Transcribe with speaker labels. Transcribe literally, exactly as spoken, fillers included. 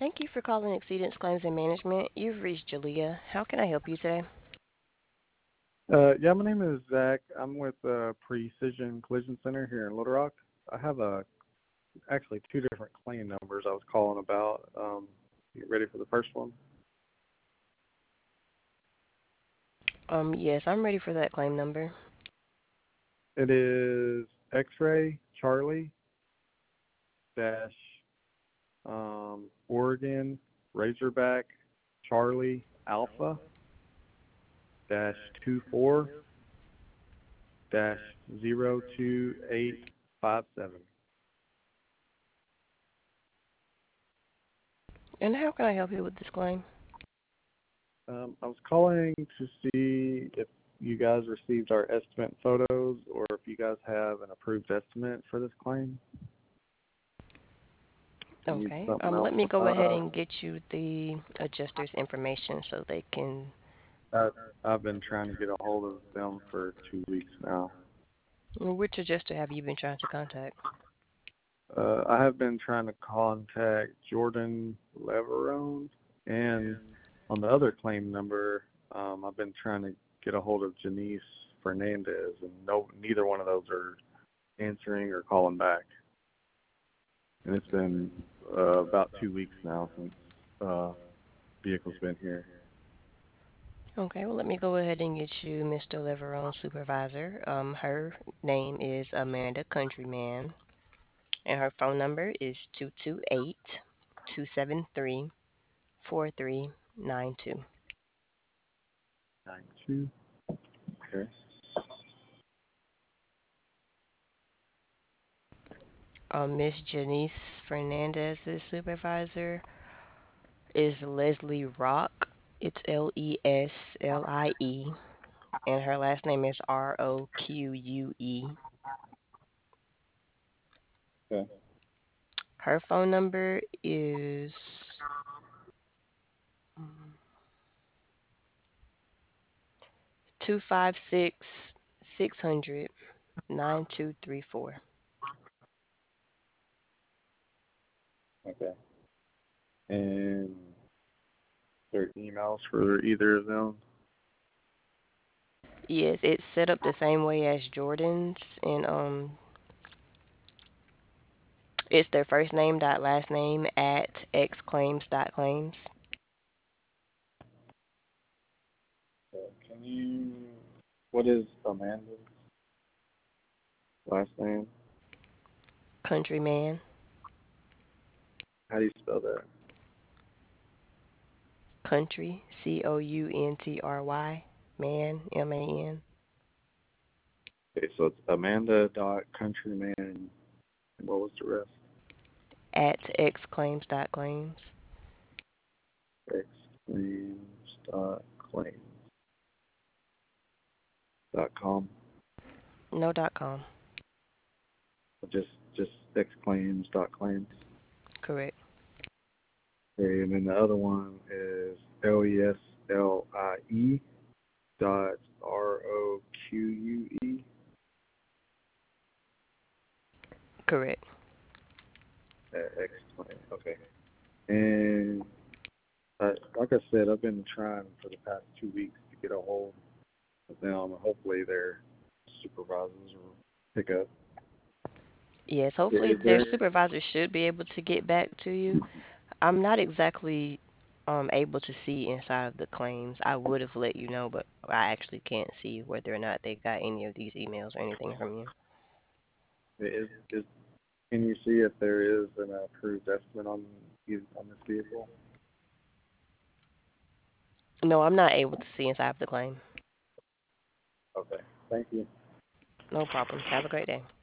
Speaker 1: Thank you for calling Exceedance Claims and Management. You've reached Jalea. How can I help you today?
Speaker 2: Uh, yeah, my name is Zach. I'm with uh, Precision Collision Center here in Little Rock. I have uh, actually two different claim numbers I was calling about. Um, you ready for the first one?
Speaker 1: Um, yes, I'm ready for that claim number.
Speaker 2: It is X-ray Charlie dash um, Oregon Razorback Charlie Alpha dash two four dash zero two eight five seven.
Speaker 1: And how can I help you with this claim?
Speaker 2: Um, I was calling to see if you guys received our estimate photos or if you guys have an approved estimate for this claim. You need
Speaker 1: Okay.
Speaker 2: something
Speaker 1: Um,
Speaker 2: else.
Speaker 1: let me go ahead
Speaker 2: Uh,
Speaker 1: and get you the adjuster's information so they can.
Speaker 2: I, I've been trying to get a hold of them for two weeks now.
Speaker 1: Which adjuster have you been trying to contact?
Speaker 2: Uh, I have been trying to contact Jordan Leverone, and on the other claim number, um, I've been trying to get a hold of Janice Fernandez, and no, neither one of those are answering or calling back. And it's been uh, about two weeks now since uh, vehicle's been here.
Speaker 1: Okay, well, let me go ahead and get you Mister Leverone's supervisor. Um, her name is Amanda Countryman, and her phone number is two two eight, two seven three, four three nine two.
Speaker 2: Nine two. Okay.
Speaker 1: Um, Miss Janice Fernandez's supervisor is Leslie Rock. It's L E S L I E, and her last name is R O Q U E.
Speaker 2: Okay.
Speaker 1: Her phone number is two five six, six hundred, nine two three four.
Speaker 2: Okay. And their emails for either of them.
Speaker 1: Yes, it's set up the same way as Jordan's, and um, it's their first name dot last name at xclaims dot claims.
Speaker 2: Okay. Can you? What is Amanda's last name?
Speaker 1: Countryman.
Speaker 2: How do you spell that?
Speaker 1: Country, C O U N T R Y, man, M A N,
Speaker 2: Okay, so it's Amanda dot Countryman. And what was the rest?
Speaker 1: at xclaims dot claims.
Speaker 2: Xclaims dot claims dot com.
Speaker 1: No dot com.
Speaker 2: Just just xclaims dot claims.
Speaker 1: Correct.
Speaker 2: Okay, and then the other one is L E S L I E dot R O Q U E.
Speaker 1: Correct.
Speaker 2: Excellent. Okay. And uh, like I said, I've been trying for the past two weeks to get a hold of them. Hopefully their supervisors will pick up.
Speaker 1: Yes,
Speaker 2: I-
Speaker 1: hopefully
Speaker 2: Is
Speaker 1: their
Speaker 2: there?
Speaker 1: supervisor should be able to get back to you. I'm not exactly um able to see inside of the claims. I would have let you know, but I actually can't see whether or not they got any of these emails or anything from you.
Speaker 2: Is, is can you see if there is an approved estimate on on this vehicle?
Speaker 1: No, I'm not able to see inside of the claim.
Speaker 2: Okay. Thank you.
Speaker 1: No problem. Have a great day.